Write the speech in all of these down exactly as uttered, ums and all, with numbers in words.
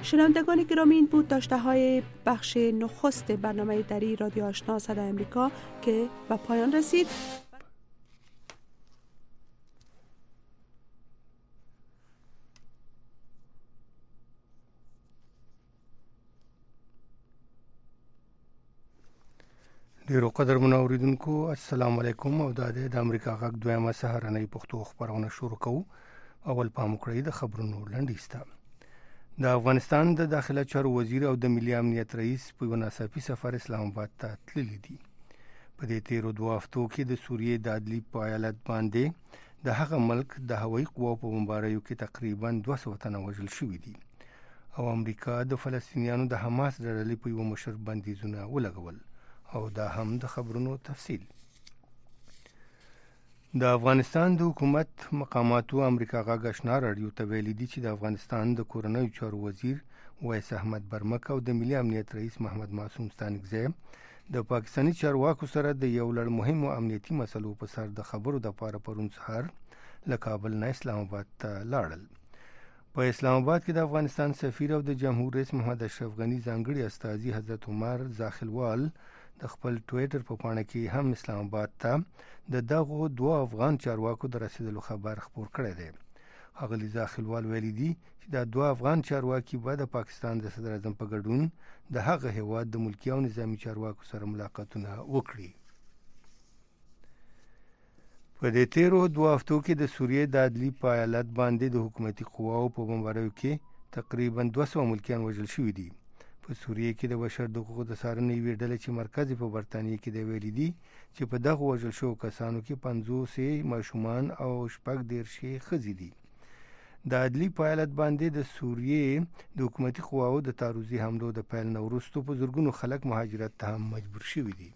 شنوندگان گرامی، این بود داشته های بخش نخست برنامه دری رادیو آشنا صدای امریکا که به پایان رسید. ډیرو قدرمنو اوریدونکو السلام علیکم او د د امریکا غږ دویمه سهارنۍ پښتو خبرونه شروع کوو. اول پام وکړئ د خبرونو لنډیسته. د افغانستان د داخله چارو وزیر او د ملي امنیت رئیس په ناڅاپي سفر اسلام آباد ته تللی دي. په دې تیرو دوه هفتو کې د سوریې د عدلي په ایالت باندې د هغه ملک د هوایي قواو په بمباریو کې تقریبا دوه سوه تنه وژل شوي دي او امریکا د فلسطینیانو د حماس ډلې په یو مشر بندیزونه ولګول. او دا هم د خبرونو تفصیل. د افغانستان د حکومت مقاماتو امریکا غږ آشنا رادیو ته ویلي دي چې د افغانستان د کورنیو چارو وزیر ویس احمد برمک او د ملي امنیت رئیس محمد معصوم ستانکزی د پاکستاني چارواکو سره د یو لړ مهمو امنیتي مسلو په سر د خبرو د پاره پرون سهار له کابل نه اسلام آباد ته لاړل. په اسلام آباد کې د افغانستان سفیر او د جمهور رئیس محمد اشرف غنی ځانګړي استازي حضرت عمر زاخلوال د خپل ټویټر په پاڼه کې هم اسلام آباد ته د دغو دوه افغان چارواکو د رسیدلو خبر خپور کړی دی. ښاغلي زاخلوال ویلي دي چې دا دوه افغان چارواکي به د پاکستان د صدر اعظم په ګډون د هغه هیواد د ملکي او نظامي چارواکو سره ملاقاتونه وکړي. په دې تیرو دوه هفتو کې د سوریې د عدلي په ایالت باندې د حکومتي قواو په بمباریو کې تقریبا دوه سوه ملکیان وژل شوي دي. په سوریې کې د بشر د حقوقو د څارنې یوې ډلې چې مرکز په برطانیې کې دی ویلي دي چې په دغه وژل شوو کسانو کې پنځوس ماشومان او شپږ دېرش ښځې دي. د عدلي په ایالت باندې د سوریې د حکومتي قواو د تعرضي حملو د پیل نه وروسته په زرګونو خلک مهاجرت ته هم مجبور شوي دي.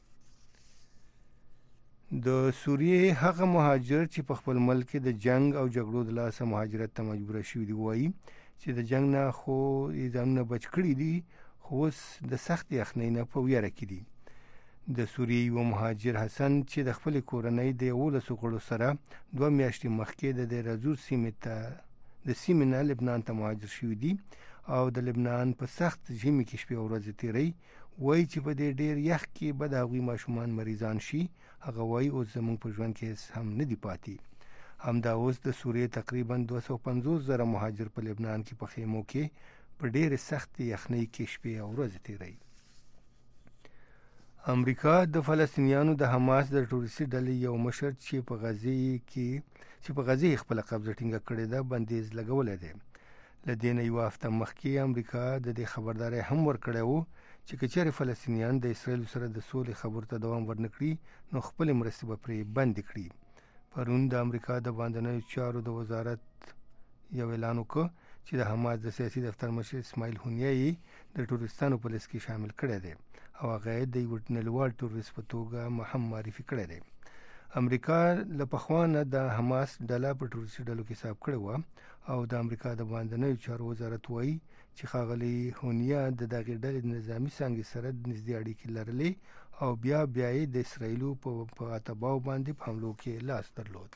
د سوریې هغه مهاجر چې په خپل ملک کې د جنگ او جګړو د لاسه مهاجرت ته مجبور شوي دي وایي چې د جنگ نه خو یې ځانونه بچ کړي دي، خو اوس د سخت یخنۍ نه په ویره کې دي. د سوریې یو مهاجر حسن چې د خپلې کورنۍ د یولسو غړو سره دوه میاشتې مخکې د دیر زور سیمې ته د سیمې نه لبنان ته مهاجر شوي دي او د لبنان په سخت ژمي کې شپې او ورځې تیری، وایي چې په دې ډېر یخ کې به د هغوی ماشومان مریضان شي. هغه وایي اوس زموږ په ژوند کې هېڅ هم نه دي پاتې. همدا اوس د سوریې تقریبا دوه سوه پنځوس زره مهاجر په لبنان کې په خیمو کې په ډېرې سختې یخنۍ کې شپې او ورځې تیری. امریکا د فلسطینیانو د حماس د ټروریستي ډلې یو مشر چې په غزې کې چې په غزې خپله قبضه ټینګه کړې ده بندیز لګولی دی. له دې نه یوه هفته مخکې امریکا د دې خبرداری هم ورکړی و چې که چېرې فلسطینیان د اسرایلو سره د سولې خبرو ته دوام ورنه کړي نو خپلې مرستې به پرې بندې کړي. پرون د امریکا د باندنیو چارو د وزارت یو اعلان وکړ چې د حماس د سیاسي دفتر مشر اسماعیل هونیه یې د ټوریستانو په لیست کې شامل کړی دی او هغه یې د یو نړیوال ټوریست په توګه هم معرفي کړی دی. امریکا له پخوا نه د حماس ډله په ټوریستي ډلو کې حساب کړې وه او د امریکا د باندنیو چارو وزارت وایي چې ښاغلي هونیه د دغې ډلې د نظامي څانګې سره نږدې اړیکې لرلې او بیا بیا یې د اسرایلو په اتباعو باندې په حملو کې لاس درلود.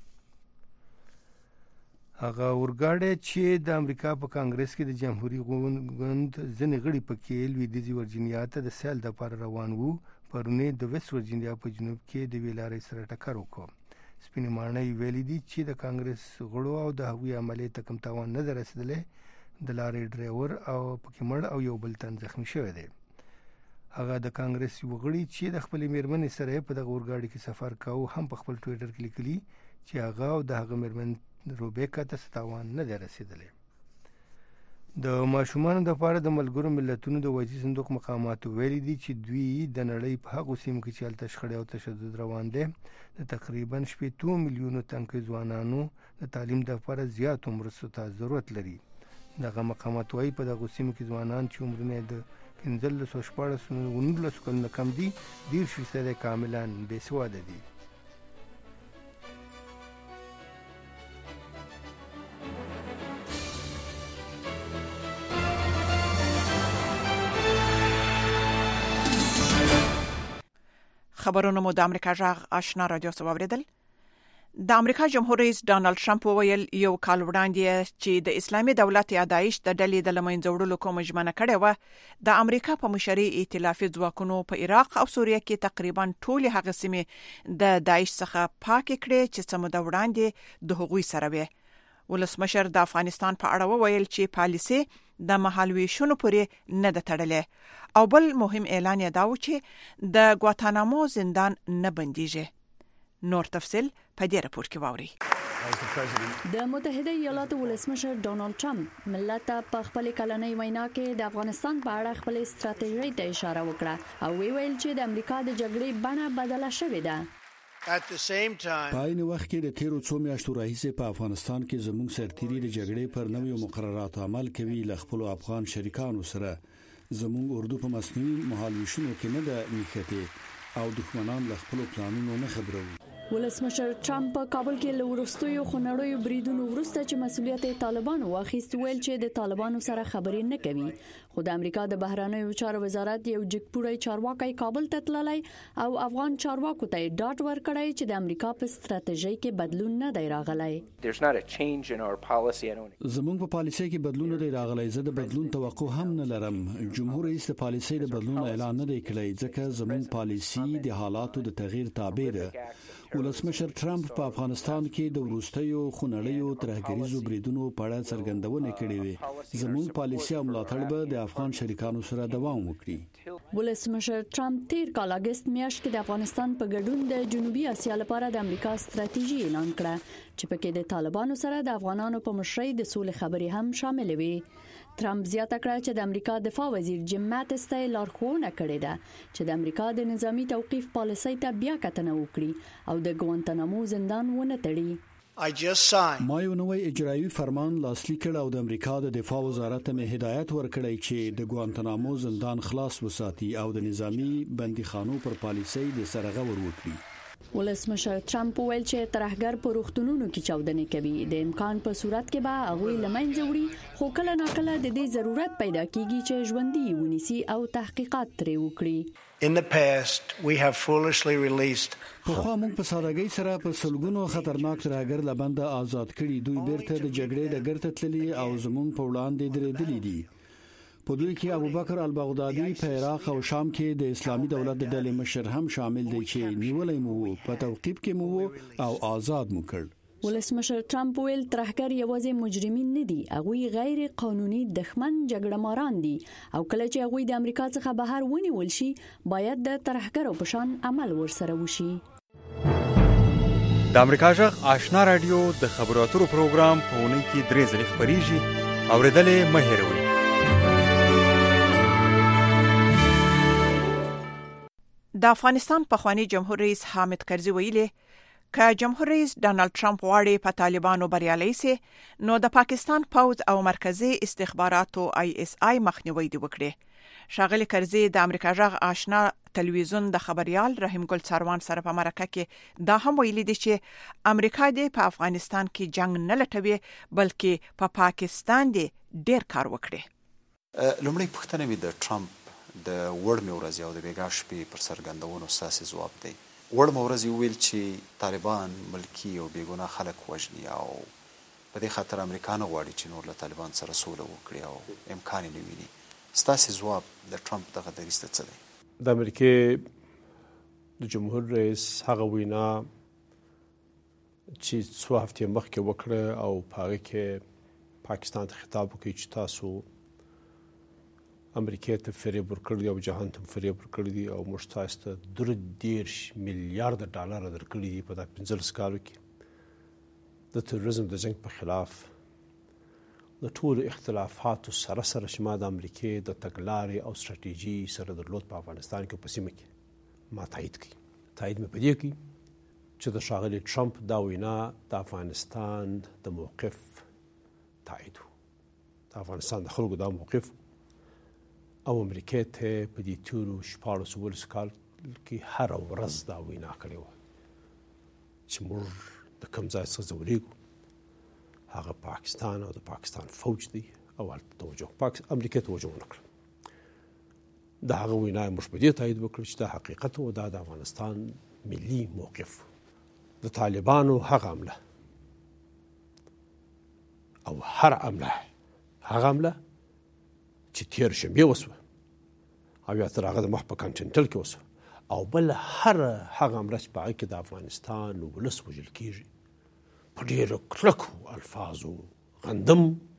هغه اورګاډی چې د امریکا په کانګرس کې د جمهوریت ګوند ځینې غړي پکې لویدیځې ورجینیا ته د سیل دپاره روان وو، پرونې د ویسټ ورجینیا په جنوب کې د یوې لارې سره ټکر وکړ. سپینې ماڼۍ ویلي دي چې د کانګرس غړو او د هغوی عملې ته کوم تاوان نه دی رسېدلی. د لارې ډرایور او پکې مړ او یو بل تن زخمي شوی دی. هغه د کانګرس یو غړي چې د خپلې میرمنې سره په دغه اورګاډي کې سفر کاوه هم په خپل ټویټر کې لیکلي چې هغه او د هغه میرمن روبیکا ته څه تاوان نه دی رسېدلی. د ماشومانو دپاره د ملګرو ملتونو د وجهي صندوق مقاماتو ویلي دي چې دوی د نړۍ په هغو سیمو کې چې هلته شخړې او تشدد روان دی د تقریبا شپېتو میلیونو تنکي ځوانانو د تعلیم دپاره زیاتو مرستو ته ضرورت لري. دغه مقامات وایي په دغو سیمو کې ځوانان چې عمرونه د پنځلسو شپاړسو نولسو کلونو کم دي دېرش فیصده کاملا بې سواده دي. خبرونه مو د امریکا جغ آشنا رادیو څخه واوریدل. د امریکا جمهور رئیس ډانلډ ټرمپ وویل یو کال وړاندې چې د اسلامي دولت یا داعش د ډلې د لمنځه وړلو کوم ژمنه کړې و د امریکا په مشرۍ ائتلافي ځواکونو په عراق او سوریه کې تقریبا ټول هغه سیمې د داعش څخه پاک کړې چې څه موده وړاندې د هغوی سره وي. ولسمشر د افغانستان په اړه وویل چې پالیسي د مهالويشونو پورې نه ده تړلې او بل مهم اعلان یې دا و چې د ګواتانامو زندان نه بنديږي. نور تفصيل په دې راپور کې واوري. د متحده ایالاتو ولسمشر ډونالد ټرمپ ملت په خپل کلنۍ وینا کې د افغانستان په اړه خپل ستراتیژي ته اشاره وکړه او ویل چې د امریکا د جګړې بڼه بدله شوې ده. په عین وخت کې د تیرو څو میاشتو راهیسې په افغانستان کې زموږ سرتیري د جګړې پر نویو مقرراتو عمل کوي. ل خپل افغان شریکانو سره زموږ اردو په مصنوعي مهالويشونو کې نه ده نښته او دښمنان ل خپل پلانونو نه خبروي. ولسمشر ټرمپ په کابل کې له وروستیو خنړیو بریدونو وروسته چې مسؤلیت طالبانو واخیست ویل چې د طالبانو سره خبرې نه کوي. خو د امریکا د بهرنیو چارو وزارت یو جګپوړی چارواکي کابل ته تللی او افغان چارواکو ته ډاډ ورکړی چې د امریکا په ستراتیژي کې بدلون نه دی راغلی. زموږ په پالیسۍ کې بدلون نه دی راغلی. زه د بدلون توقع هم نه لرم. جمهور رئیس د پالیسۍ د بدلون اعلان نه دی کړی ځکه زموږ پالیسي د حالاتو د تغییر تابع ده. ولسمشر ټرمپ په افغانستان کې د وروستیو خنړیو ترهګریزو بریدونو په اړه څرګندونه کړې وه. زموږ پالیسي او ملاتړ به د افغان شریکانو سره دوام وکړي. ولسمشر ټرمپ تیر کال اگست میاشت کې د افغانستان په ګډون د جنوبي اسیا لپاره د امریکا ستراتیژي اعلان کړه چې پکې د طالبانو سره د افغانانو په مشرۍ د سولې خبرې هم شامل وي. ټرمپ زیاته کړه چې د امریکا دفاع وزیر جیم ماتس ته لارښوونه کړې ده چې د امریکا د نظامی توقيف پالیسۍ ته بیا کتنه وکړي او د ګوانتانامو زندان ونه تړي. ما یو نوې اجرایي فرمان لاسلیک کړ او د امریکا د دفاع وزارت ته هدایت ورکړی چې د ګوانتانامو زندان خلاص وساتي او د نظامی بندیخانو پر پالیسۍ د سرغه ور وکړي. ولسمشر ټرمپ ویل چې ترهګر په روغتونونو کې چاودنې کوي. د امکان په صورت کې به هغه لمنځه وړي خو کله ناکله د دې ضرورت پیدا کیږي چې ژوندۍ ونیسي او تحقیقات ترې وکړي. In the past we have foolishly released په خوا موږ په سادهګۍ سره په سلګونو خطرناک ترهګر لبنده آزاد کړي. دوی بیرته د جګړې د ګرته تللي او زموږ په وړاندې درېدلي دي. په دوی کې ابوبکر البغدادي په عراق او شام کې د اسلامي دولت د ډلې مشر هم شامل دی چې نیولای مو په توقيف کې مو او آزاد مو کړ. ولسمشر ټرمپ ویل ترهګر یوازې مجرمین نه دي، هغوی غیر قانوني دښمن جګړه ماران دي او کله چې هغوی د امریکا څخه بهر ونیول شي باید د ترهګرو په شان عمل ورسره وشي. د امریکا جغ آشنا رادیو د خبرو اترو پروګرام په اونۍ کې درې ځلې خبريږي. اوریدلې مه هېروئ. د افغانستان پخوانی جمهور رئیس حامد کرزي ویلي که جمهور رئیس ډانلډ ټرمپ غواړي په طالبانو بریالي سي نو د پاکستان پوز او مرکزی استخباراتو آی اس آی مخنیوي دی وکړي. شاغلي کرزي د امریکا جغ آشنا تلویزیون د خبريال رحیم ګل څاروان سره په مرکه کې دا هم ویلي دي چې امریکا دې په افغانستان کې جنگ نه لټوي بلکې په پا پاکستان دې ډیر کار وکړي. لومړی پوښتنه مې د ټرمپ د وړ مورز او د بیګا شپې پر سرګندونو ساسي ځواب دی. وړ مورز ویل چې طالبان ملکی او بیګونه خلک وژني او په دې خاطر امریکا نه غواړي چې نور له طالبان سره سوله وکړي او امکان نه ویني. ستاسو ځواب د ټرمپ دغه دریسته څه دی؟ د امریکای د جمهور رئیس هغه وینا چې څو هفتې مخکې وکړه او په هغه کې پاکستان ته خطاب وکړي چې تاسو امریکا ته فریب ورکړی او جهان ته فریب ورکړی دی او موږ تاسو ته درې دېرش میلیارډ ډالر درکړي دي په دغه پنځلس کالو کې د تروریزم د جنگ په خلاف د ټولو اختلافاتو سره سره چې ما د امریکا د تګلارې او ستراتیژي سره درلود په افغانستان کې په سیمه کې ما تایید کړي. تایید مې په دې کې چې د ښاغلي ټرمپ دا وینا د افغانستان د موقف تایید و. د افغانستان د خلکو دا موقف او امریکا ته په دې تورو شپاړس ولس کال کې هر ورځ دا وینا کړې وه چې موږ د کوم ځای څخه ځورېږو هغه پاکستان او د پاکستان فوج دی او هلته توجه پاک امریکا توجه ونه کړه. د هغه وینا موږ په دې تایید وکړ چې دا حقیقت و، دا د افغانستان ملي موقف د طالبانو هغه عمله او هر عمله هغه عمله چې تیر شنبه وسوه او یا تر هغه د مخ په کانټینټل کې وسوه او بل هر هغه عمله چې په هغه کې د افغانستان ولس وژل کېږي په ډېرو کلکو الفاظو غندم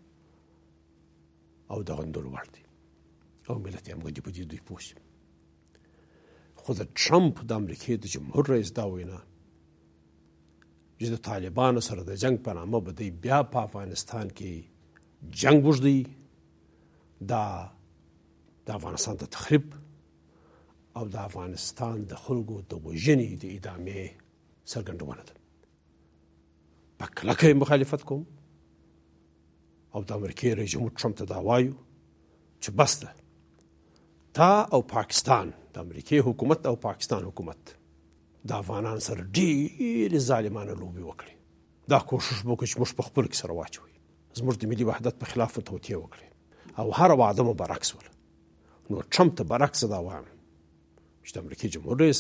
او د غندلو وړ دي او ملت یې همغږي په دې دوی پوه شي. خو د ټرمپ د امریکې د جمهور رئیس دا وینا چې د طالبانو سره د جنگ په نامه به دوی بیا په افغانستان کې جنگ وږدي دا د افغانستان د تخریب او د افغانستان د خلکو د وژنې د ادامې څرګندونه ده. په کلکه مخالفت کوم او د امریکې رئیس جمهور ټرمپ ته دا وایو چې بس ده تا او پاکستان د امریکې حکومت او پاکستان حکومت د افغانان سره ډېرې ظالمانه لوبې وکړي. دا کوشش وکړي چې موږ په خپلو کې سره واچوي زموږ د ملي وحدت په خلاف توطیه وکړي او هر وعده مو برعکس وله. نو ټرمپ ته برعکس دا وایم چې د امریکې جمهور رئیس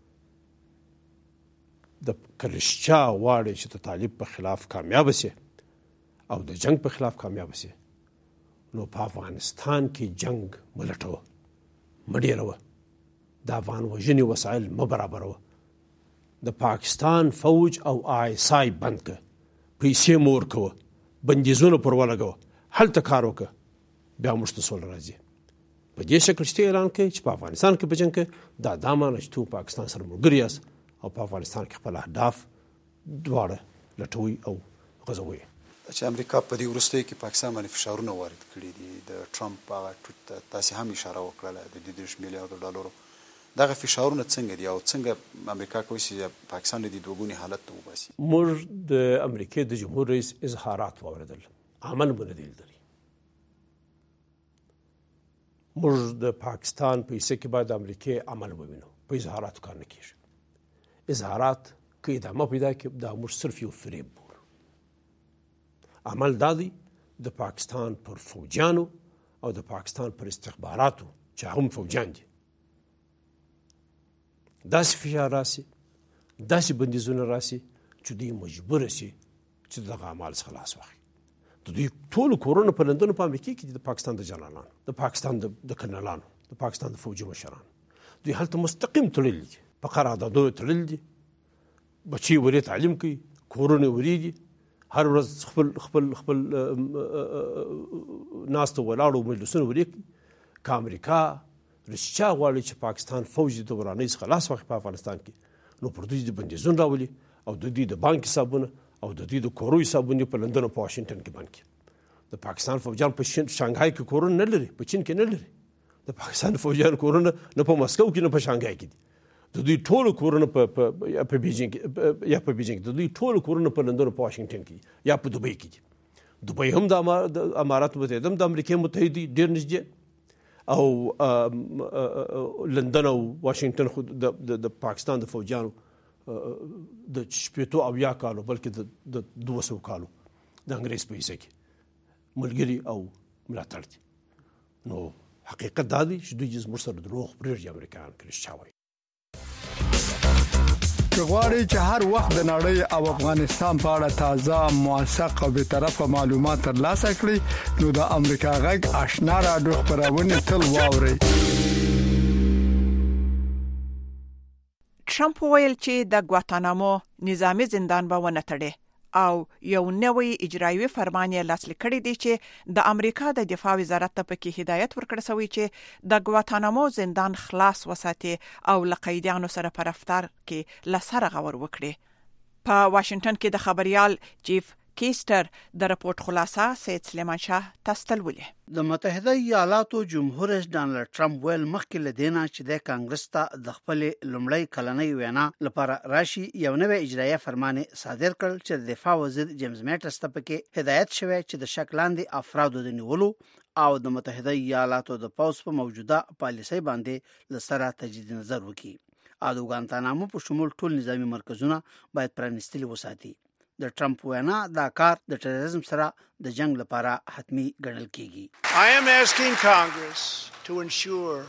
د کرشچا واړی چې د طالب په خلاف کامیاب شي او د جنگ په خلاف کامیاب شي نو په افغانستان کې جنگ ملټوه مډیروه د افغان وژنې وسایل مه برابروه د پاکستان فوج او آی اس آی بند که پیسې مو ورکوه بندیزونه پر ولګوه هلته کار وکړه بیا موږ ته سوله راځي. په دې شکل چې اعلان کوي چې په افغانستان کې به جنګ کوي دا دا معنی چې تو پاکستان سره ملګری یاست او په افغانستان کې خپل اهداف دواړه لټوي او غځوي. چې امریکا په دې وروستیو کې پاکستان باندې فشارونه وارد کړي دي د ټرمپ هغه ټویټ ته تاسې هم اشاره وکړله د دېرش میلیارډو ډالرو دغه فشارونه څنګه دي او څنګه امریکا کوي چې پاکستان د دې دوه حالت ته وباسي؟ موږ د امریکې د جمهور رئیس اظهارات واورېدل عمل مو نه دی لیدلی. موږ د پاکستان په حصه کې باید د امریکې عمل ووینو په اظهاراتو کار نه کېږي. اظهارات که ادامه پیدا کړي دا موږ صرف یو فریب بولو. عمل دا دی د پاکستان پر فوجیانو او د پاکستان پر استخباراتو چې هم فوجیان دي داسې فشار راسي داسې بندیزونه راسي چې دوی مجبور شي چې دغه اعمال څخه لاس واخلي. د دوی ټول کورونه په لندن په امریکا کې د پاکستان د جنرالانو د پاکستان د کرنلانو د پاکستان د فوجي مشرانو دوی هلته مستقیم تړلي دي په قراردادو تړلي دي بچي ورې تعلیم کوي کورونه ورې دي هر ورځ خپل خپل خپل ناستو ولاړو مجلسونه ورې کوي. که امریکا رښتیا غواړي چې پاکستان فوج د ورانۍ څخه لاس واخلي په افغانستان کې نو پر دوی د بندیزون راولي او د دوی د بانک حسابونه او د دوی د کورو حسابونه په لندن او په واشنگټن کې بند کړي. د پاکستان فوجیان په شانګهای کې کورونه نه لري په چین کې نه لري. د پاکستان فوجیان کورونه نه په مسکو کې نه په شانګهای کې دي. د دوی ټول کورونه په په بیجینګ یا په بیجینګ د دوی ټول کورونه په لندن او په واشنگټن کې یا په دوبۍ کې دي. دوبۍ هم د امارات متحده هم د امریکا متحده ډیر نږدې او لندن او واشنگټن خو د پاکستان د فوجیانو د شپېتو اویا کالو بلکې د دوه سوه کالو د انګریز په حصه کې ملګري او ملاتړ دي. نو حقیقت دا دی چې دوی زموږ سره دروغ پرېږدي امریکایان که رښتیا وایي. که غواړئ چې هر وخت د نړۍ او افغانستان په اړه تازه موثق او بیطرفه معلومات ترلاسه کړئ نو د امریکا غږ آشنا راډیو خپرونه تل واورئ. ټرمپ ویل چې د ګواتانامو نظامی زندان به ونه تړي او یو نوې اجرایوي فرمان یې لاسلیک کړی دی چې د امریکا د دفاع وزارت ته پکې هدایت ورکړ شوی چې د ګواتانامو زندان خلاص وساتي او له قیدیانو سره په رفتار کې لسره غور وکړي. په واشنگټن کې د خبريال چیف کیسټر د رپورت خلاصه سید سلیمان شاه تاسو ولې د متحده ایالاتو جمهور رئیس ډانلډ ټرمپ ویل مخکې لدینا چې د کانګرس ته د خپل لومړی کلنۍ وینا لپاره راشي یو نوې اجرایي فرمان صادر کړ چې د دفاع وزیر جیمز میټس ته پکې هدایت شوی چې د شکلاندې افرادو د نیولو او د متحده ایالاتو د پوز په موجوده پالیسۍ باندې لسره تجدید نظر وکړي او د ګوانتانامو په شمول ټول نظامی مرکزونه باید پرانیستلي وساتي. د ټرمپ وینا دا کار د ټیرریزم سره د جنگ لپاره حتمی ګڼل کیږي. I am asking Congress to ensure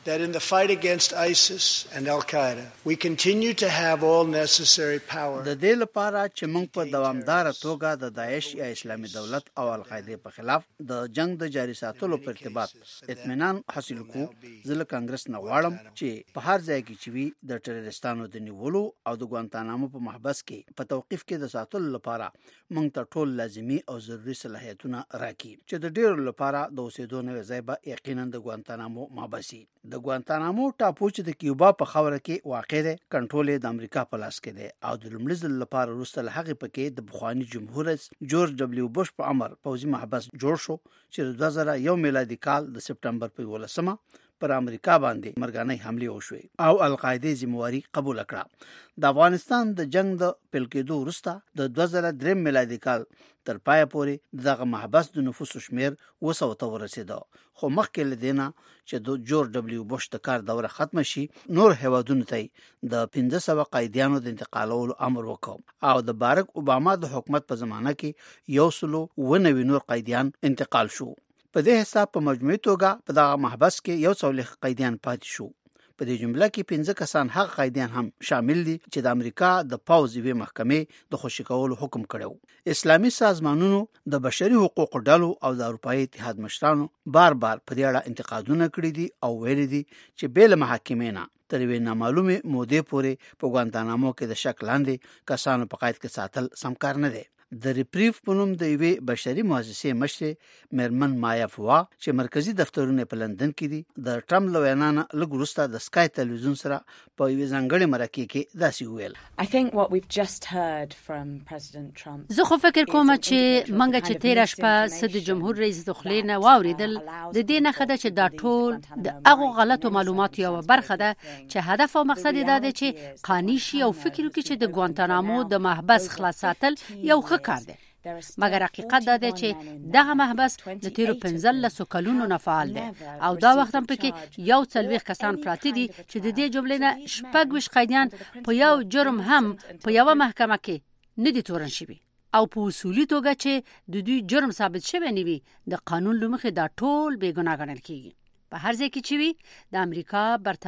that in the fight against ISIS and Al-Qaeda, we continue to have all necessary power. د دې لپاره چې موږ په دوامدار توګه د داعش یا اسلامي دولت او القاعده په خلاف د جنگ د جاري ساتلو په ارتباط اطمینان حاصل کو ځل کانګرس نه غواړم چې په هر ځای کې چې وي د ټیرریستانو د نیولو او د ګوانتانامو په محبس کې په توقيف کې د ساتلو لپاره موږ ته ټول لازمي او ضروري صلاحیتونه راکړي چې د ډیرو لپاره د اوسېدو نوې ځای به یقینا د ګوانتانامو محبسي د ګوانتانامو ټاپو چې د کیوبا په خوره کې واقع دی کنټرول د امریکا په لاس کې دی او د لومړي ځل لپاره وروسته هغه پکې د بخوانی جمهور رئیس جورج دبليو بوش په امر پوځي محبس جوړ شو چې د دوه زره یو میلادي کال د سپټمبر په ولسمه پر امریکا باندې مرګانه حمله وشوه او القاعده ذمہواری قبول کړه. د افغانستان د جنگ د پیل کېدو وروسته د دوه زره درې میلادي کال تر پای پورې دغه محبس د نفوس شمیر وسو ته ورسېده خو مخکې لدینه چې د جورج دبليو بوش د کار دوره ختم شي نور هوادونو ته د پنځه سوه قایدانو د انتقالولو امر وکړ او د بارک اوباما د حکومت په زمانه کې یو سلو ونوي نور قایدان انتقال شو. په دې حساب په مجموعي توګه په دغه محبس کې یو څولخ قیدیان پاتې شو. په دې جمله کې پنځه کسان هغه قیدیان هم شامل دي چې د امریکا د پوځ وی محکمې د خوشی کولو حکم کړو. اسلامي سازمانونو د بشري حقوقو ډلو او د اروپאי اتحاد مشرانو بار بار په دې اړه انتقادونه کړي دي او ویلي دي چې بیل محاکمې نه تر وی نامعلومه مودې پورې په ګوانتانامو کې د شک لاندې کسانو په قید کې ساتل سمکار نه دي. د ریپریف په نوم د یوې بشري مؤسسې مشر مرمن مایا فوا چې مرکزی دفترونه په لندن کې دي د ټرمپ لوینانه لږ وروسته د سکای تلویزیون سره په یوې ځانګړې مرکه کې داسې ویل. I think what we've just heard from President Trump زه خو فکر کوم چې منګه چې تیر شپه صد جمهور رئیس د خلینا واوریدل د دې نه خده چې دا ټول د هغه غلطو معلوماتو یو برخه ده چې هدف او مقصد یې دا دی چې قانوني شي او فکر وکړي چې د ګوانتانامو د محبس خلاصاتل یو کار دی. مګر حقیقت دا دی چې دغه محبس د تیرو پنځلسو کلونو نه فعال دی او دا وخت هم پکې یو څلوېښت کسان پراته دي چې د دې جملې نه شپږ ویشت قیدیان په یو جرم هم په یوه محکمه کې نه دي تورن شوي او په اصولي توګه چې د دوی جرم ثابت شوی نه وي د قانون له مخې دا ټول بې ګناه ګڼل کیږي. په هر ځای کې چې وي د امریکا،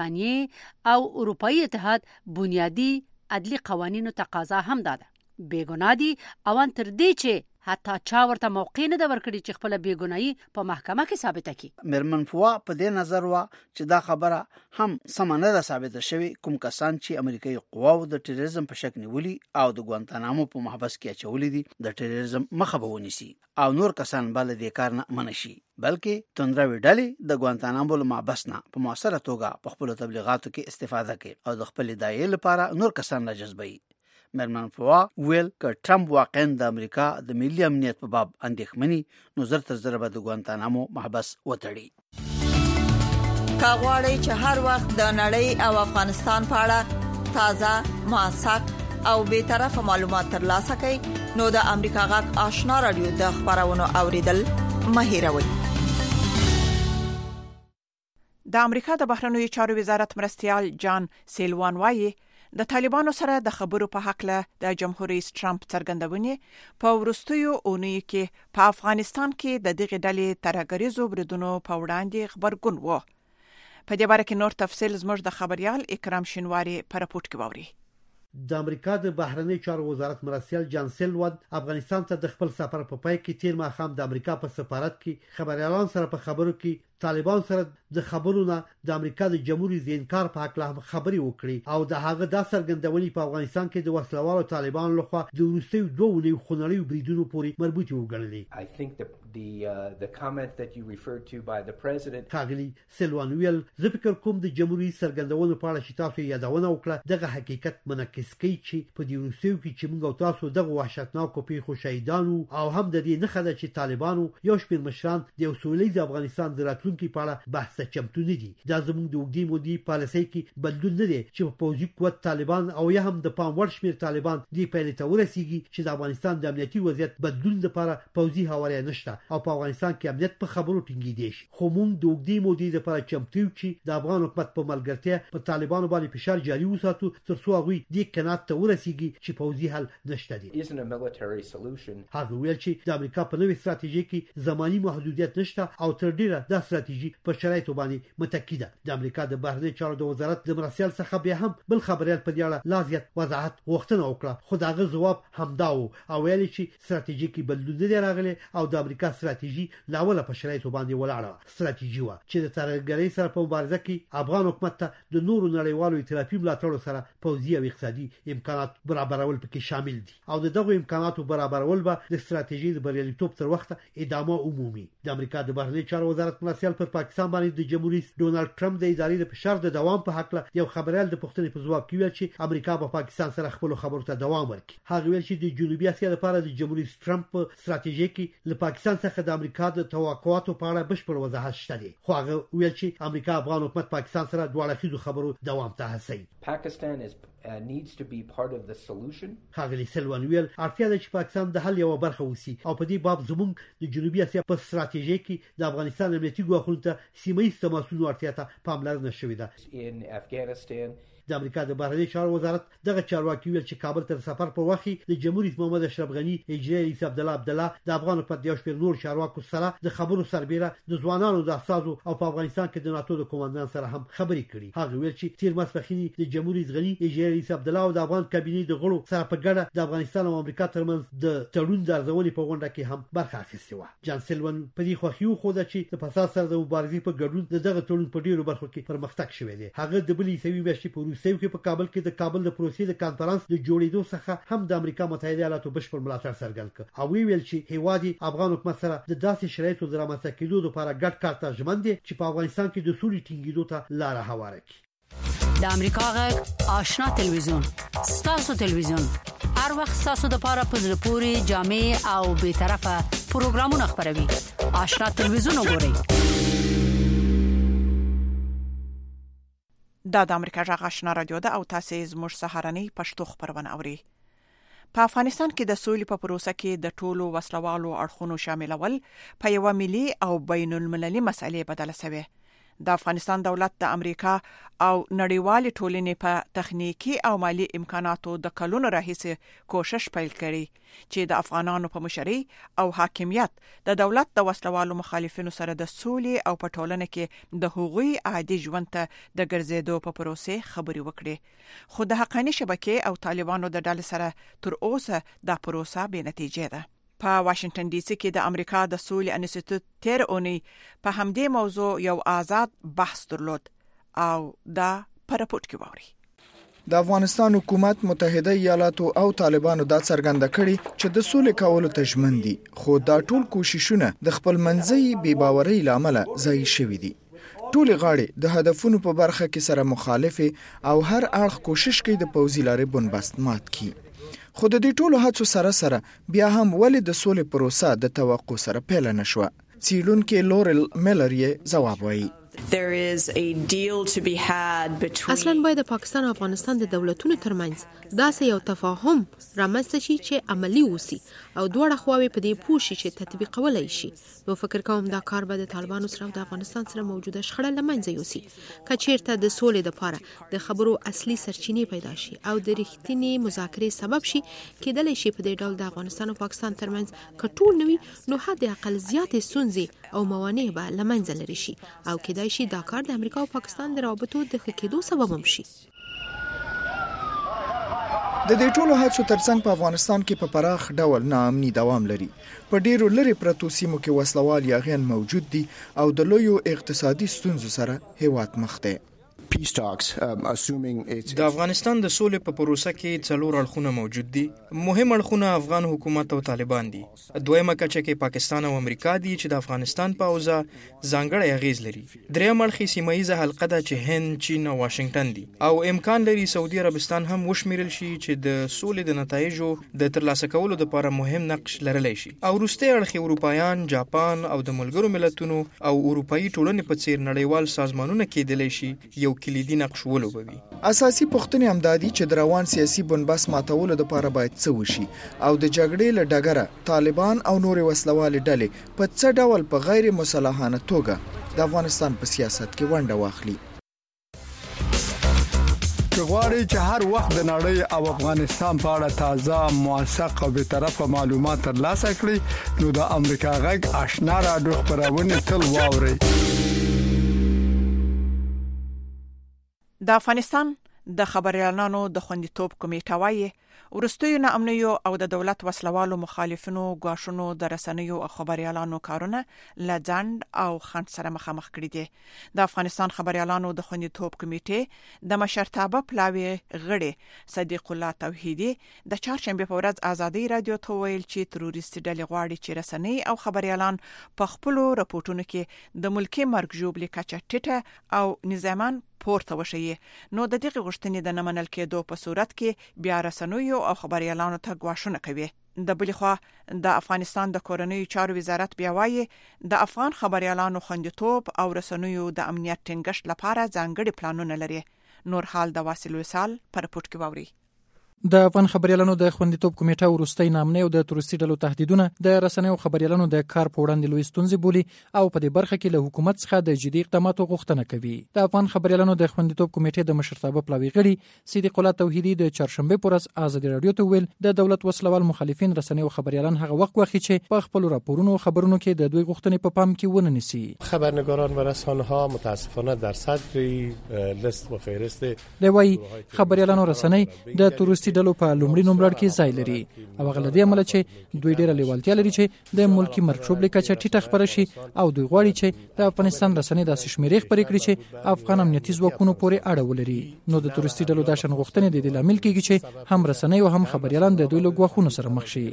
برتانیې او اروپאי اتحاد بنیادی عدلي قوانینو تقاضا هم ده بیګناه دي او ان تر دې چې حتی چا ورته موقع نه د ورکړي چې خپل بیګناهي په محکمه کې ثابته کړي. مرمن فوا په دې نظر وا چې دا خبره هم سم نه ده ثابته شوی کوم کسان چې امریکایي قواو د ټیرریزم په شک نیولي او د ګوانتانامو په محبس کې اچولي دي د ټیرریزم مخه به ونیسي او نور کسان بل دې کار نه منشي بلکې توندروي ډلې د ګوانتانامو له محبس نه په موثره توګه په خپل تبلیغاتو کې استفاده کوي او د خپل دایې لپاره نور کسان راجذبوي. مرمن فوا ویل که ټرمپ واقعا د امریکا د ملي امنیت په باب اندېښمني نو زر تر زر به د ګوانتانامو محبس وتړي. کاغوري چې هر وخت د نړۍ او افغانستان په اړه تازه موثق او به طرفه معلومات ترلاسه کړئ نو د امریکا غږ آشنا رادیو د خبرونو اوریدل مه هېروئ. د امریکا د بهرنیو چارو وزارت مرستيال جان سیلوان وايي د طالبانو سره د خبرو په حق له د جمهور رئیس ټرمپ څرګندونې په ورستیو اونۍ کې په افغانستان کې د دغه ډلې ترهګریزو بریدونو په وړاندې خبرګون وو. په دې باره کې نور تفصیل زموږ د خبريال اکرام شینواری په راپورټ کې ووري. د امریکا د بهرنی چارو وزارت مرستيال جان سیلوان افغانستان ته د خپل سفر په پای کې تیر ماښام د امریکا په سفارت کې خبريالان سره په خبرو کې طالبان سره د خبرونه د امریکا د جمهوریت د انکار په حق له خبري وکړي او د هغه د څرګندونې په افغانستان کې د وسلوالو طالبان لخوا د روسي دوه نوي خونړیو بریدونو پورې مربوط وګڼلې. I think that the uh, the comment that you referred to by the president کاغلی سیلوان ویل زه فکر کوم د جمهوریت څرګندونو په اړه چې تاسو یادونه وکړه دغه حقیقت منعکس کوي چې په دې روسي کې چې موږ تاسو دغه وحشتناک پیښو شهیدانو او هم د دې نه خده چې طالبانو یو شمېر مشران د اصولي افغانستان د راتلونکي په اړه بحث چمتو نه دي. دا زموږ د وګړي مودي پالیسي کې بدلون نه دی چې په پوځي قوت طالبان او یا هم د پام وړ شمېر طالبان دی په لټه ورسیږي چې د افغانستان د امنیتي وضعیت بدلون لپاره پوځي حواله نشته او په افغانستان کې امنیت په خبرو ټینګي دي. خو موږ د وګړي مودي لپاره چمتو چې د افغان حکومت په ملګرتیا په طالبانو باندې فشار جاري وساتو ترڅو هغه د کنات ته ورسیږي چې پوځي حل نشته دي. هغه ویل چې د امریکا په نوې ستراتیژي کې زماني محدودیت نشته او تر ډیره د ستراتیژي په شرایطو باندې متکی ده. د امریکا د بهرنی چارو د وزارت د مرسیال څخه بیا هم بل خبريال په دې اړه لازم وضاحت غوښتنه وکړه، خو داغه جواب همدا و او ویل چې ستراتیژیکي بدلونونه راغلي او د امریکا ستراتیژي لاول په شرایطو باندې ولاړه ستراتیژي و چې د ترهګرۍ سره په مبارزه کې افغان حکومت ته د نورو نړیوالو ائتلافي ملاتړ سره پوځي او اقتصادي امکانات برابرول پکې شامل دي او دغه امکاناتو برابرول به د ستراتیژي د بریالیتوب تر وخته ادامه عمومي. د امریکا د بهرنی چارو وزارت مرسیال پر پاکستان باندې د جمهوریت ډونالد ټرمپ د ادارې د فشار د دوام په حق له یو خبريال د پښتنې په ځواب کې ویل چې امریکا په پاکستان سره خپل خبرو ته دوام ورکړي. هغه ویل چې د جنوبي اسیا لپاره د جمهوریت ټرمپ ستراتیژي کې له پاکستان څخه د امریکا د توقعاتو په اړه بشپړ وضاحت شته دي، خو هغه ویل چې امریکا افغان حکومت پاکستان سره دوه اړخیزو خبرو دوام ته هڅوي. Pakistan is uh, needs to be part of the solution. هغه سلوان ویل اړتیا ده چې پاکستان د حل یو برخه وسی او په دې باب زموږ د جنوبي اسیا په ستراتیژي کې د افغانستان امنیتي ګواښونو ته سیمه ایز تماسونو اړتیا ته پاملرنه شوې ده. In Afghanistan د امریکا د بهرنی چارو وزارت دغه چارواکي ویل چې کابل تر سفر پر وخت د جمهوریت محمد اشرف غنی اجرایي رئیس عبد الله عبد الله د افغان حکومت یو شمېر نور چارواکو سره د خبرو سربېره د ځوانانو د اساسو او په افغانستان کې د ناتو د کمانډان سره هم خبرې کړي. هغه ویل چې تیر ماسپښین د جمهوریت غنی اجرایي رئیس عبد الله او د افغان کابینې د غړو سره په ګډه د افغانستان او امریکا ترمنځ د تړون د ارزونې په غونډه کې هم برخه اخیستې و. جان سلوان په دې خوښیو خو ده چې د فساد سره د مبارزې په ګډون دغه تړون په ډیرو برخو کې پرمختګ شوی دی. هغه د بلې سوي میاشتې په روسیې کې په کابل کې د کابل د پروسې د کانفرنس د جوړېدو څخه هم د امریکا متحده ایالاتو بشپړ ملاتړ څرګند کړ او ویل چې هیوادي افغان حکومت سره د داسې شرایطو د رامنځته کېدو لپاره ګډ کار ته ژمن دي چې په افغانستان کې د سولې ټینګېدو ته لار هواره کړي. د امریکا غږ آشنا تلویزیون ستاسو تلویزیون هر وخت ستاسو د لپاره په زړه پورې جامع او به طرفه پروګرامونه خبروي. آشنا تلویزیون وګورئ. دا د امریکا غږ آشنا رادیو ده او تاسو زموږ سهارنی پښتو خبرونه اورئ. په افغانستان کې د سولې په پروسه کې د ټولو وسلوالو اړخونو شاملول په یو ملي او بین المللي مسئلې بدله شوی. د افغانستان دولت د امریکا او نړیوال ټولنې په تخنیکی او مالی امکاناتو د کلونو راهیسې کوشش پیل کړي چې د افغانانو په مشرۍ او حاکمیت د دولت د وسلوالو مخالفینو سره د سولې او په ټولنه کې د حقوقي عادي ژوند ته د ګرځېدو په پروسه خبري وکړي، خو د حقاني شبکې او طالبانو د ډلې سره تر اوسه دا پروسه بې نتیجې ده. په واشنگټن ډي سي کې د امریکا د سولې انسټیټیوټ تیر اونۍ په همدې موضوع یو آزاد بحث درلود او دا په راپورټ کې ووري. د افغانستان حکومت متحده ایالاتو او طالبانو دا څرګنده کړي چې د سولې کولو ته ژمن دي، خو دا ټول کوششونه د خپل منځي بې باورۍ لامل ځای شوي دي. ټول غاړي د هدفونو په برخه کې سره مخالفه او هر اړخ کوشش کوي د پوځي لارې بنبست مات کړي. خو د دې ټولو هڅو سره سره بیا هم ولې د سولې پروسه د توقع سره پیل نه شو؟ څېړونکې لورل میلر یې ځواب وایي. There is a deal to be had between اصلا باید د پاکستان او افغانستان د دولتونو ترمنځ داسې یو تفاهم رامنځته شي چې عملی وسی او دواړه خواوې په دې پوه شي چې تطبیقولای شي. نو فکر کوم دا کار به د طالبانو سره او د افغانستان سره موجوده شخړه لمنځه یوسي. کچیرته د سولې لپاره د خبرو اصلي سرچینې پیدا شي او د رښتینی مذاکرې سبب شي، کېدلی شي په دې ډول د افغانستان او پاکستان ترمنځ کټول نوي نو حد اقل زیاتې ستونزې او موانع به لمنځه لري شي او کېدای شي دا کار د امریکا او پاکستان د روابطو د ښه کېدو سبب هم شي. د دې ټولو هڅو ترڅنګ په افغانستان کې په پراخ ډول ناامني دوام لري. په ډیرو لري پرتو سیمو کې وسلوال یاغیان موجود دي او د لویو اقتصادي ستونزو سره هیواد مخ دی. د افغانستان د سولې په پروسه کې څلور اړخونه موجود دي. مهم اړخونه افغان حکومت او طالبان دي. دویمه کچه کې پاکستان او امریکا دي چې د افغانستان په اوضاع ځانګړی اغیز لري. دریم اړخ سیمه ایزه حلقه ده چې هند، چین او واشنگټن دي او امکان لري سعودي عربستان هم وشمیرل شي چې د سولې د نتایجو د ترلاسه کولو لپاره مهم نقش لرلی شي. او وروستی اړخ اروپایان، جاپان او د ملګرو ملتونو او اروپאי ټولنې په څیر نړیوال سازمانونه کېدلی شي یو کلیدي نقش ولوبوي. اساسي پوښتنې همدادي چې د روان سیاسي بنبست ماتولو لپاره باید څه وشي او د جګړې له ډګره طالبان او نور وسلوالې ډلې په څه ډول په غیر مسلحانه توګه د افغانستان په سیاست کې ونډه واخلي. غواړئ چې هر وخت د نړۍ او افغانستان په اړه تازه، موثق او به طرفه معلومات ترلاسه کړئ نو د امریکا غږ آشنا رادیو خبرونه تل واورئ. د افغانستان د خبريالانو د خوندیتوب کمیټه وايي ورستیو نه امنیو او د دولت وسلوالو مخالفینو غاښونو د رسنیو او خبريالانو کارونه لځند او خند سره مخامخ کړي دي. د افغانستان خبريالانو د خوندیتوب کمیټې د مشرتابه پلاوی غړي صدیق الله توحیدی د چهارشنبه په ورځ ازادي رادیو ته ویل چې تروریستي ډلې غواړي چې رسنۍ او خبريالان په خپل راپورټونو کې د ملکی مرګ جوړې کچه ټیټه او نظامان پورته وشي. نو د دغه غوښتنې د نمنل کېدو په صورت کې بیا رسنیو او خبريالانو ته غواړونه کوي. د بل خوا د افغانستان د کورنیو چارو وزارت بیا وایي د افغان خبريالانو خوندیتوب او رسنیو د امنیت ټینګښت لپاره ځانګړي پلانونه لري. نور حال د واصل وصال پر پورت کې ووري. د افغان خبريالانو د خوندیتوب کمیټه ورستۍ نامنه او د تروریستي ډلو تهدیدونه د رسنیو خبريالانو د کار په وړاندې لوی ستونزې بولي او په دې برخه کې له حکومت څخه د جدي اقداماتو غوښتنه کوي. د افغان خبريالانو د خوندیتوب کمیټې د مشرتابه پلاوی غړي صدیق الله توحیدی د چهارشنبه پر ورځ ازادي رادیو ته ویل د دولت وسلوال مخالفین رسنیو خبريالان هغه وخت واخی چې په خپل راپورونو خبرونو کې د دوی غوښتنې په پام کې ونه نیسي. خبرنگاران و رسانه ها متاسفانه در صدر لیست و فهرست دی وايي خبريالانو رسنۍ د تروریستي ډلو په لومړي نمبر کې ځای لري او غلطي عمل چې دوی ډیره لیوالتیا لري چې د ملکی مرکوب لیکچه ټیټه خبره شي او دوی غواړي چې د افغانستان رسنۍ د شمیرې خبرې کړي چې افغان امنیتي ځواکونو پورې اړه ولري. نو د تروریستي ډلو د شن غوښتنې د دې لامل کېږي چې هم رسنۍ او هم خبريالان د دوی له غوښتنو سره مخ شي.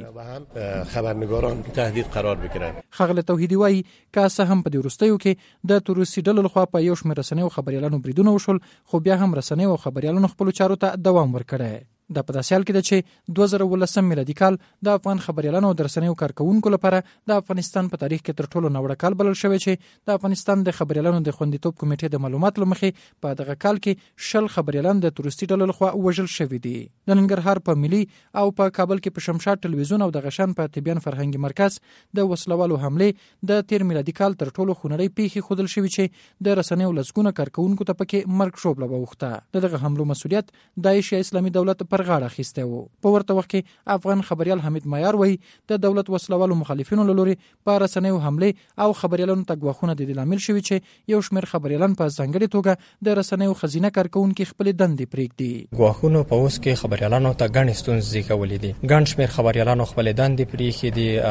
خبرنگاران تهدید قرار بگیرن. خغل توحیدی وايي کاسه هم په دې ورستیو کې د تروریستي ډلو لخوا په یو شمېر رسنۍ او خبريالانو بریدونه وشول خو بیا هم رسنۍ او خبريالانو خپل چارو ته دوام ورکړی. د په داسې حال کې ده چې دوه زره ولسم میلادي کال د افغان خبريالانو او رسنیو کارکونکو لپاره د افغانستان په تاریخ کې تر ټولو نوړه کال بلل شوی چې د افغانستان د خبريالانو د خوندیتوب کمیټې د معلوماتو لمخې په دغه کال کې شل خبريالان د تروریستي ډلو لخوا وژل شوي دي. د ننګرهار په ملي او په کابل کې په شمشاد ټلویزیون او د غشان په طبيان فرهنګي مرکز د وسلوالو حمله د تیر میلادي کال تر ټولو خونړۍ پیښې خودل شوی چې د رسنیو لسګونه کارکونکو ته پکې مرګ شوبله وغوښته. دغه حملو مسؤلیت داعش اسلامي دولت پر غاړه اخیسته و. په ورته وخت کې افغان خبريال حمید معیار وایي د دولت وسلوالو مخالفینو لوري په رسنیو حمله او خبريالانو ته غواخونه د لامل شوی چې یو شمېر خبريالان په ځانګړي توګه د رسنیو خزینه کارکونکو خپل دندې پرېږدي. غواخونو په اوس کې خبريالانو ته ګڼ ستونزې کولې دي. ګڼ شمېر خبريالانو خپل دندې پرېښې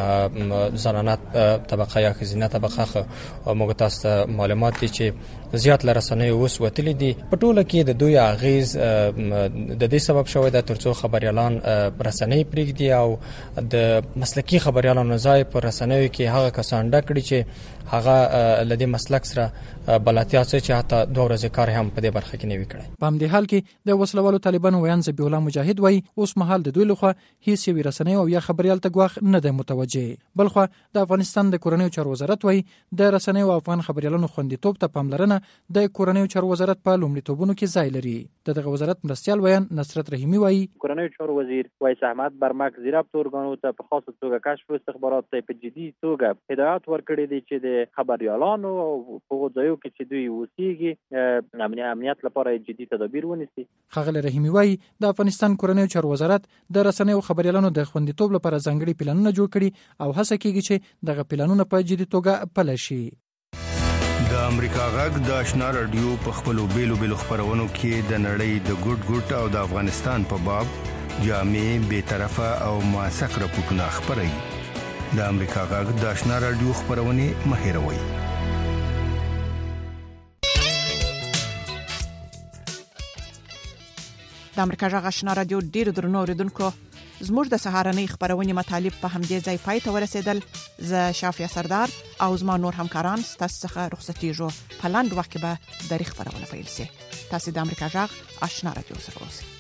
دي. زنانه طبقه یا خزینه طبقه موږ تاسو معلومات دي چې زیات لرسنیو اوس وتلې دي. په ټوله کې د دوی اغیز د دې سبب شوی د ترڅو خبريالان رسنۍ پرېږدي او د مسلکی خبريالانو ځای پر رسنیو کې هغه کسان ډکړي چې هغه لدی مسلک سره بلاتیا چې حتی دوه ورځې کار هم په دې برخه کې نه وکړي. په همدې حال کې د وسلوالو طالبانو ویان ذبیح الله مجاهد وایي اوس مهال د دوی لخوا هیڅ یو رسنۍ او یا خبريال ته غواخ نه ده متوجه. بلخو د افغانستان د کورنیو چارو وزارت وایي د رسنۍ او افغان خبريالانو خوندیتوب ته پاملرنه د کورنیو چارو وزارت په لومړیتوبونو کې ځای لري. دغه وزارت مرستيال ویان نصرت رحیمی وایي کورنیو چارو وزیر وایس احمد برمک زیرابط ارګانو ته په خاصه توګه کشف او استخبارات ته په جدي توګه هدایت ورکړي دي چې د خبريالانو او په ځایو کې چې دوی اوسېږي امنیت لپاره جدي تدابیر ونیسي. خغل رحیمی وایي د افغانستان کورنیو چارو وزارت د رسنیو خبريالانو د خوندیتوب لپاره ځانګړي پلانونه جوړ کړي او هڅه کوي چې دغه پلانونه په جدي توګه پلي شي. د امریکا غږ د آشنا رادیو په خپلو بیلو بیلو خبرونو کې د نړۍ د ګډ ګډ او د افغانستان په باب جامع بے طرفه او موثق راپورټونه خبري. د امریکا غږ د آشنا رادیو خبرونه مهیروي. د امریکا غږ آشنا رادیو ډیر درنو اوریدونکو زموږ د سهارنۍ خبرونه مطالب په همدې ځای پای ته ورسېدل. ز شافیا سردار او زما نور همکاران ستاسو څخه رخصتیږو. په لاندې وخت کې به د خبرونه پیل شي. تاسو د امریکا غږ آشنا رادیو سره اوسئ.